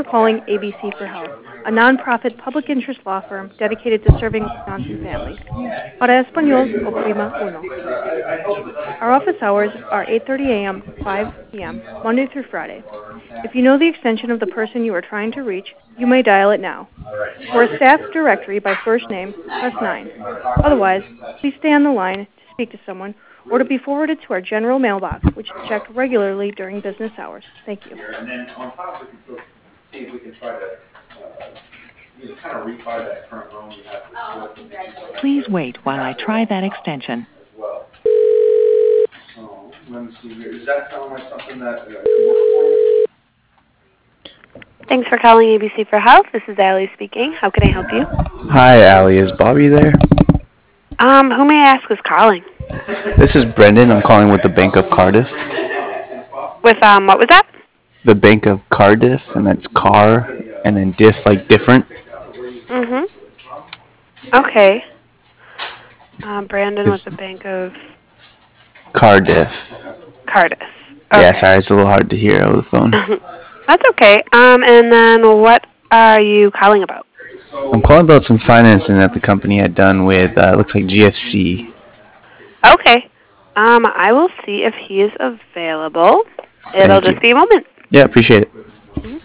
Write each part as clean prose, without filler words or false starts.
calling ABC for Health, a nonprofit public interest law firm dedicated to serving Wisconsin families. Para Español, oprima uno. Our office hours are 8:30 a.m. to 5 p.m., Monday through Friday. If you know the extension of the person you are trying to reach, you may dial it now. For a staff directory by first name, press 9. Otherwise, please stay on the line to speak to someone or to be forwarded to our general mailbox, which is checked regularly during business hours. Thank you. And then on top, we can still see if we can try to kind of refi that current loan you have. Please wait while I try that extension. As well. So, let me see here. Does that sound like something that could work for you? Thanks for calling ABC for Health. This is Allie speaking. How can I help you? Hi, Allie. Is Bobby there? Who may I ask is calling? This is Brendan. I'm calling with the Bank of Cardiff. With, what was that? The Bank of Cardiff, and that's car, and then diff, like different. Mm-hmm. Okay. Brandon with the Bank of Cardiff. Cardiff. Okay. Yeah, sorry, it's a little hard to hear over the phone. That's okay. And then what are you calling about? I'm calling about some financing that the company had done with, looks like GFC. Okay. I will see if he is available. It'll just be a moment. Yeah, appreciate it. Mm-hmm.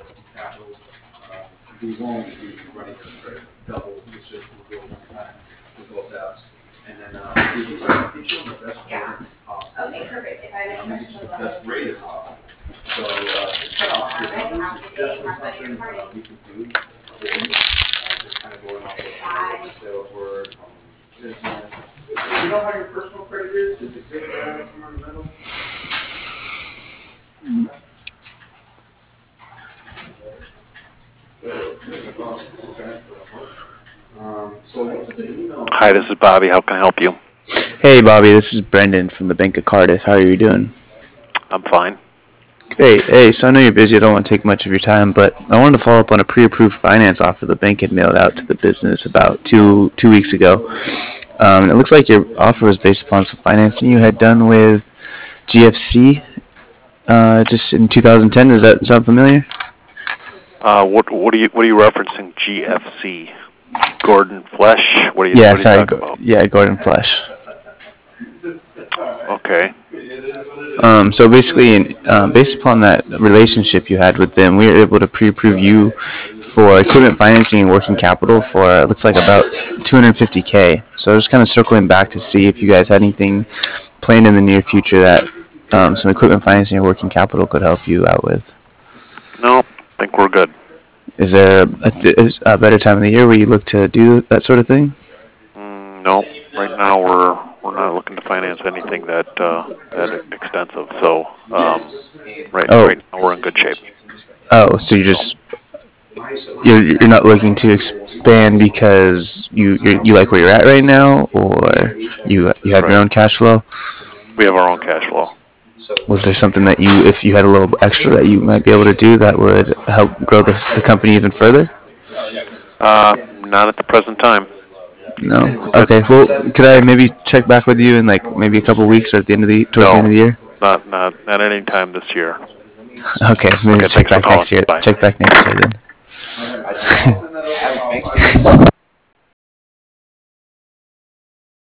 Okay, perfect. If I have any questions, that's great as possible. So, it's kind of something we can do. Just kind of going off of sales word, business. Do you know how your personal credit is? Does it sit somewhere in the middle? Hi, this is Bobby. How can I help you? Hey, Bobby, this is Brendan from the Bank of Cardiff. How are you doing? I'm fine. Great. Hey, so I know you're busy. I don't want to take much of your time, but I wanted to follow up on a pre-approved finance offer the bank had mailed out to the business about two weeks ago. It looks like your offer was based upon some financing you had done with GFC just in 2010. Does that sound familiar? What are you referencing? GFC, Gordon Flesh. What are you talking about? Yeah, Gordon Flesh. Okay. So basically, based upon that relationship you had with them, we were able to pre-approve you for equipment financing and working capital for it looks like about $250K. So I was kind of circling back to see if you guys had anything planned in the near future that some equipment financing or working capital could help you out with. No, I think we're good. Is there a better time of the year where you look to do that sort of thing? No, right now we're not looking to finance anything that extensive. So right now we're in good shape. Oh, so you're not looking to expand because you like where you're at right now, or you have your own cash flow? We have our own cash flow. Was there something that if you had a little extra that you might be able to do that would help grow the company even further? Not at the present time. No. Okay. Well, could I maybe check back with you in like maybe a couple weeks or at the end of the the end of the year? Not any time this year. Okay. Maybe check back next year. Bye. Check back next year then.